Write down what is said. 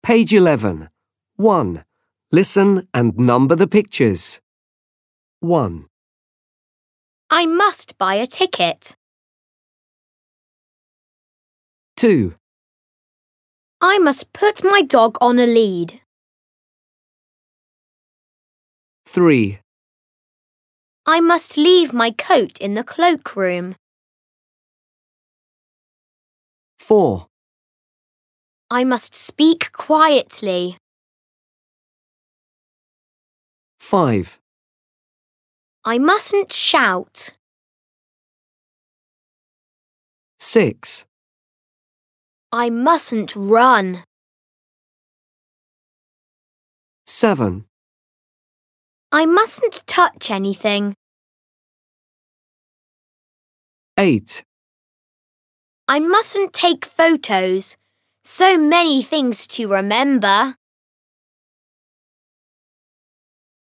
Page 11. 1. Listen and number the pictures. 1, I must buy a ticket. 2, I must put my dog on a lead. 3, I must leave my coat in the cloakroom. 4, I must speak quietly. 5, I mustn't shout. 6, I mustn't run. 7, I mustn't touch anything. 8, I mustn't take photos. So many things to remember.